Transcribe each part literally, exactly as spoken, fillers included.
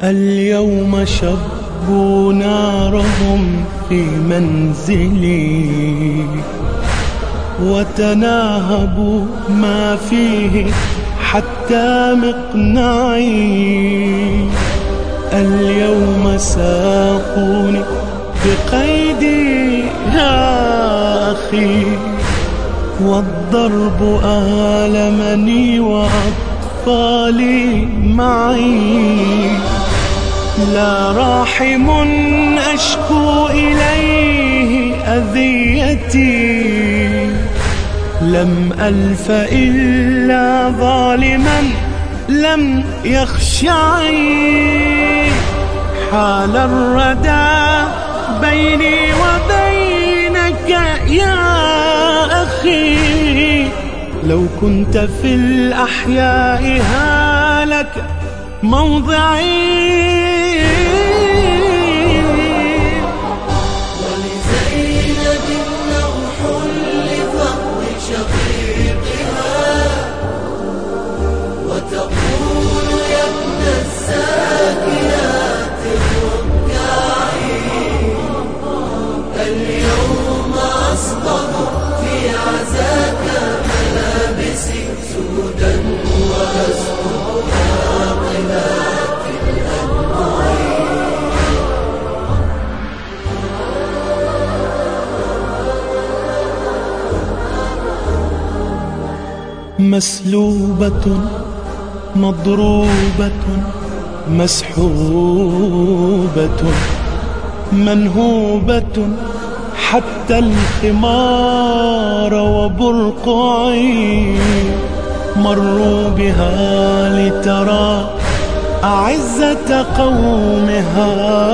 اليوم شبوا نارهم في منزلي وتناهبوا ما فيه حتى مقنعي. اليوم ساقوني بقيدي يا أخي، والضرب آلمني وأطفالي معي. لا راحم أشكو إليه أذيتي، لم ألف إلا ظالما لم يخشعي. حال الردى بيني وبينك يا أخي، لو كنت في الأحياء هالك موضعي. ولزينب نوح لفقد شقيقها، وتقول يا ابن الساكنات الركاعي. اليوم أصطد في عزاك ملابسي سودا وأسقط عاقلات الأنواع. مسلوبة مضروبة مسحوبة منهوبة حتى الخمار وبرقعي. مروا بها لترى أعزة قومها،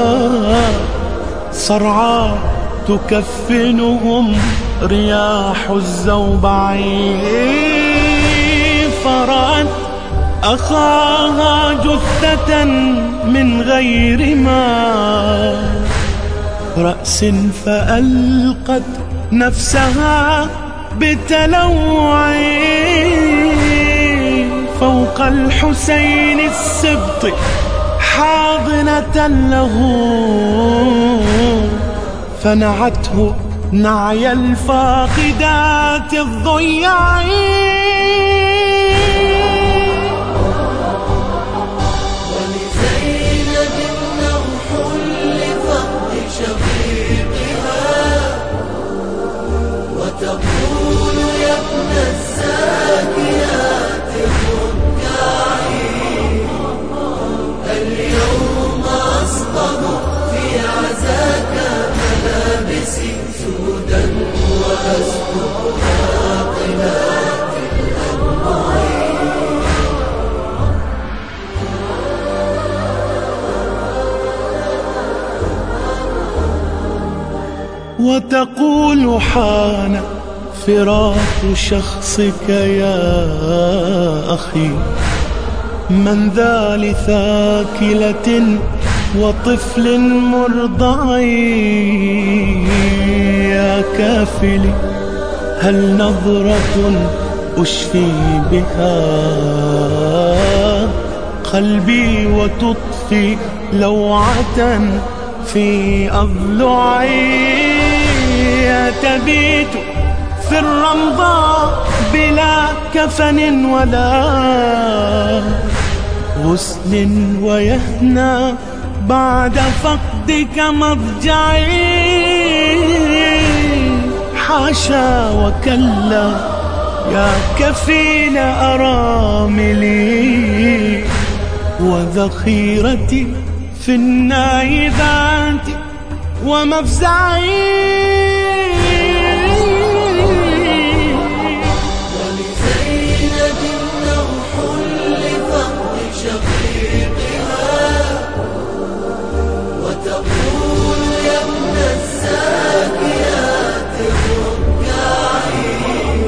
صرعى تكفنهم رياح الزوبع. فرأت أخاها جثة من غير ما رأس، فألقت نفسها بتلوع فوق الحسين السبط حاضنة له، فنعته نعي الفاقدات الضياعين. وتقول يا ابن الساكنات الركاعي. اليوم أصطد في عزاك ملابسي سودا وأسقط عاقلات الأنواع. وتقول حان فراق شخصك يا أخي، من ذا لثاكلة وطفل مرضع. يا كافلي هل نظرة أشفي بها قلبي وتطفي لوعة في أضلعي. تبيت في الرمضاء بلا كفن ولا غسل، ويهنى بعد فقدك مضجعي. حاشا وكلا يا كفيل أراملي، وذخيرتي في النايذات ومفزعي. ولزينب نوح لفقد شقيقها، وتقول يا ابن الساكنات الركاعي.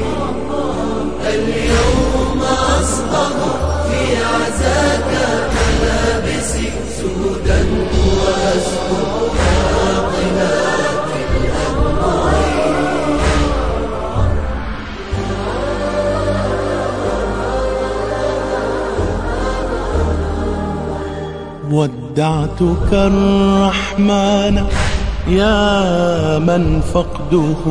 اليوم أصطد في عزاك ملابسي سودا وأسقط عاقلات الأنواع. ودعتك الرحمن يا من فقده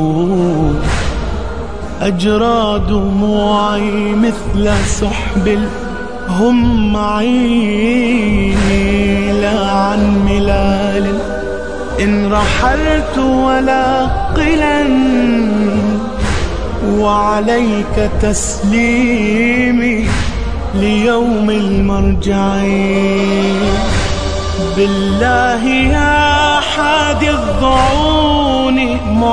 أجرى دموعي مثل سحب الهمع. لا عن ملال إن رحلت ولا قلا، وعليك تسليمي ليوم المرجع. بالله يا حادي الضعون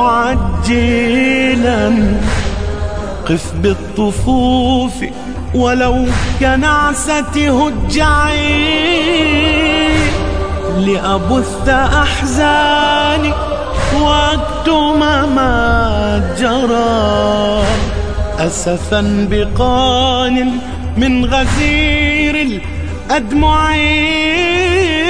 معجلا، قف بالطفوف ولو كنعسة هجعي، لأبث أحزاني واكتم ما جرى، أسفا بقان من غزير الأدمع.